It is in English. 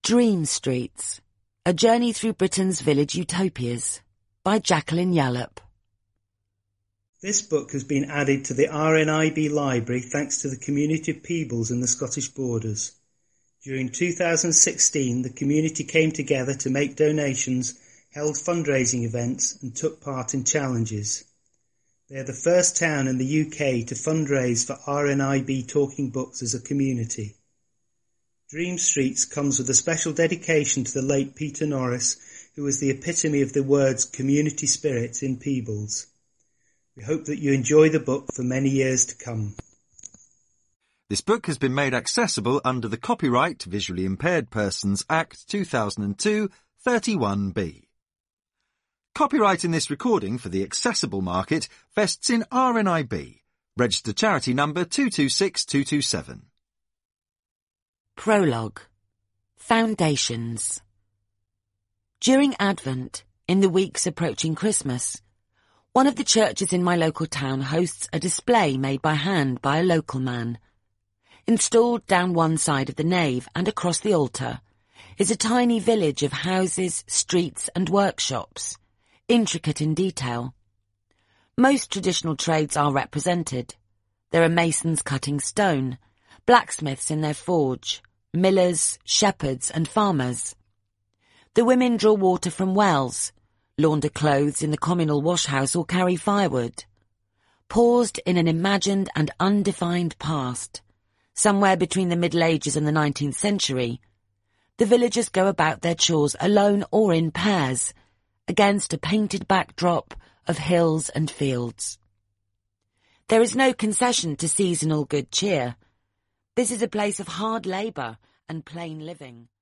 Dream Streets, A Journey Through Britain's Village Utopias by Jacqueline Yallop. This book has been added to the RNIB library thanks to the community of Peebles and the Scottish Borders. During 2016, the community came together to make donations, held fundraising events and took part in challenges. They are the first town in the UK to fundraise for RNIB Talking Books as a community. Dream Streets comes with a special dedication to the late Peter Norris, who was the epitome of the words community spirit in Peebles. We hope that you enjoy the book for many years to come. This book has been made accessible under the Copyright Visually Impaired Persons Act 2002 31B. Copyright in this recording for the accessible market vests in RNIB, registered charity number 226227. Prologue. Foundations. During Advent, in the weeks approaching Christmas, one of the churches in my local town hosts a display made by hand by a local man. Installed down one side of the nave and across the altar is a tiny village of houses, streets and workshops, intricate in detail. Most traditional trades are represented. There are masons cutting stone, blacksmiths in their forge, millers, shepherds and farmers. The women draw water from wells, launder clothes in the communal washhouse or carry firewood. Paused in an imagined and undefined past, somewhere between the Middle Ages and the 19th century, the villagers go about their chores alone or in pairs, against a painted backdrop of hills and fields. There is no concession to seasonal good cheer. This is a place of hard labour and plain living.